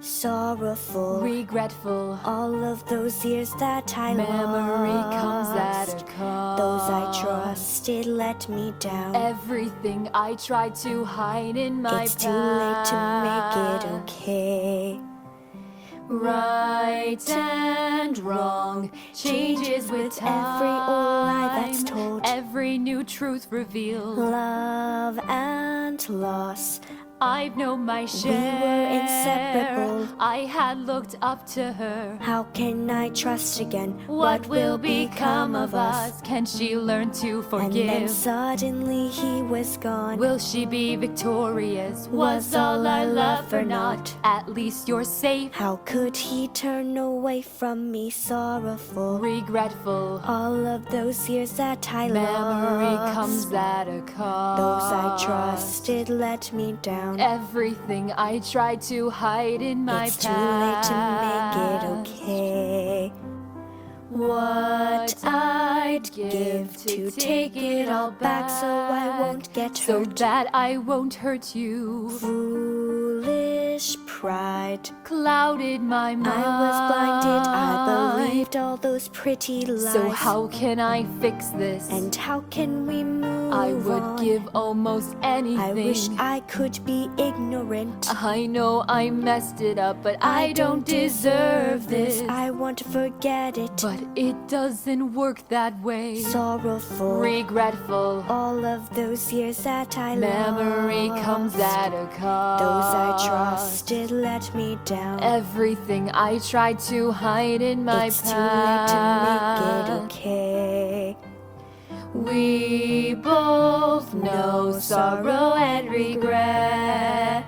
sorrowful, regretful. all of those years that I Memory lost. comes at a cost. Those I trusted let me down. Everything I tried to hide in my It's past. too late to make it okay. Right and wrong changes with time. every old lie that's told. Every new truth revealed. Love and loss, I've known my share. we were inseparable. I had looked up to her. How can I trust again? What will become of us? Can she learn to And then forgive? suddenly he was gone. Will she be victorious? Was all our love for naught? At least you're safe. How could he turn away from me, sorrowful? Regretful. All of those years that I Memory lost. comes at a cost. Those I trusted let me down. Everything I tried to hide in my It's past. too late to make it okay. What I'd give to take it all back so I won't get So hurt. that I won't hurt you. Foolish pride, Clouded my mind. I was blinded, I believed all those pretty lies. So how can I fix this? And how can we move I would on? give almost anything. I wish I could be ignorant. I know I messed it up, but I don't deserve this. I want to forget it. But it doesn't work that way. Sorrowful, Regretful. all of those years that I Memory lost. comes at a cost. Those I trusted let me down. Everything I tried to hide in my It's past. too late to make it okay. We both know sorrow and regret.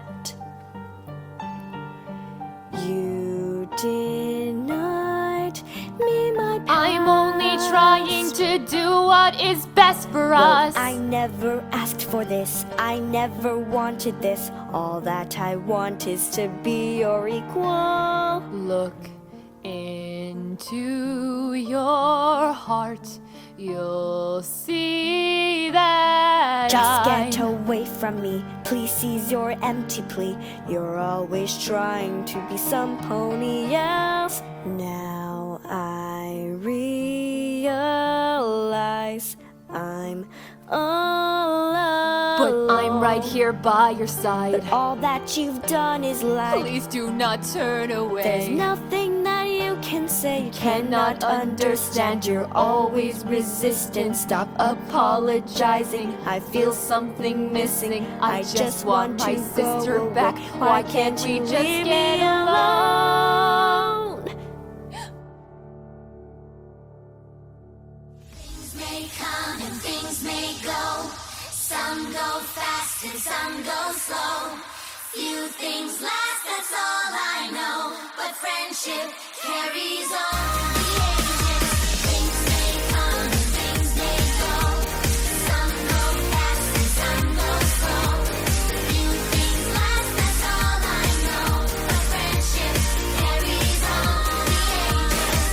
You denied me my past. I'm only trying to do what is best for us. I never asked for this. I never wanted this. All that I want is to be your equal. Look into your heart. You'll see that Just get away from me. Please cease your empty plea. You're always trying to be some pony else. Now I realize I'm alone. But I'm right here by your side. But all that you've done is lie. Please do not turn away. There's nothing that you can say. You Cannot understand, you're always resistant. Stop apologizing, I feel something missing. I just want my sister back. Why can't we just get alone? Things may come and things may go. Some go fast and some go slow. Few things last, that's all I know. But friendship carries on to the end.